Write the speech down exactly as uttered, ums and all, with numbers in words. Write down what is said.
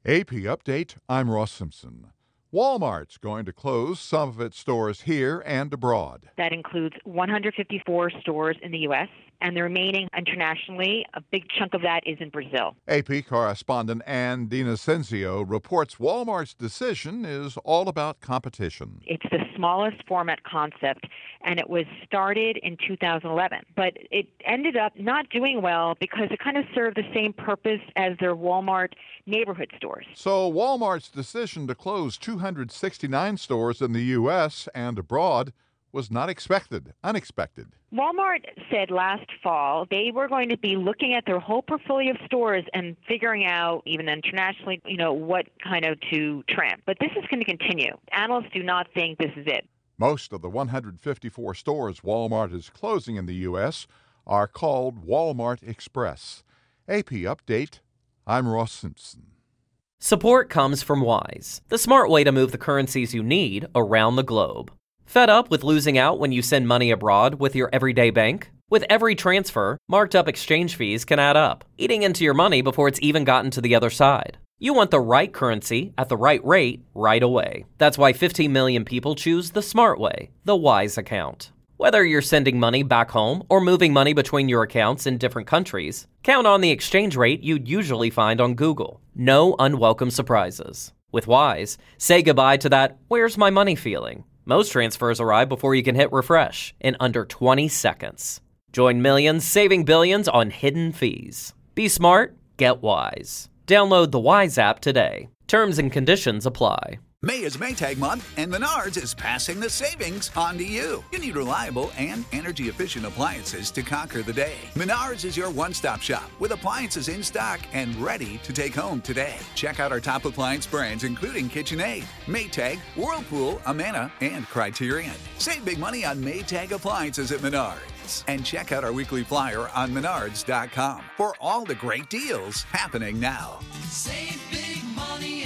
A P Update, I'm Ross Simpson. Walmart's going to close some of its stores here and abroad. That includes one hundred fifty-four stores in the U S and the remaining internationally. A big chunk of that is in Brazil. A P correspondent Ann D'Innocencio reports Walmart's decision is all about competition. It's the smallest format concept, and it was started in two thousand eleven. But it ended up not doing well because it kind of served the same purpose as their Walmart neighborhood stores. So Walmart's decision to close two hundred sixty-nine stores in the U S and abroad was not expected, unexpected. Walmart said last fall they were going to be looking at their whole portfolio of stores and figuring out, even internationally, you know, what kind of to trim. But this is going to continue. Analysts do not think this is it. Most of the one hundred fifty-four stores Walmart is closing in the U S are called Walmart Express. A P Update, I'm Ross Simpson. Support comes from Wise, the smart way to move the currencies you need around the globe. Fed up with losing out when you send money abroad with your everyday bank? With every transfer, marked up exchange fees can add up, eating into your money before it's even gotten to the other side. You want the right currency at the right rate right away. That's why fifteen million people choose the smart way, the Wise account. Whether you're sending money back home or moving money between your accounts in different countries, count on the exchange rate you'd usually find on Google. No unwelcome surprises. With Wise, say goodbye to that "where's my money" feeling. Most transfers arrive before you can hit refresh in under twenty seconds. Join millions saving billions on hidden fees. Be smart, get Wise. Download the Wise app today. Terms and conditions apply. May is Maytag month, and Menards is passing the savings on to you. You need reliable and energy-efficient appliances to conquer the day. Menards is your one-stop shop with appliances in stock and ready to take home today. Check out our top appliance brands, including KitchenAid, Maytag, Whirlpool, Amana, and Criterion. Save big money on Maytag appliances at Menards. And check out our weekly flyer on menards dot com for all the great deals happening now. Save big money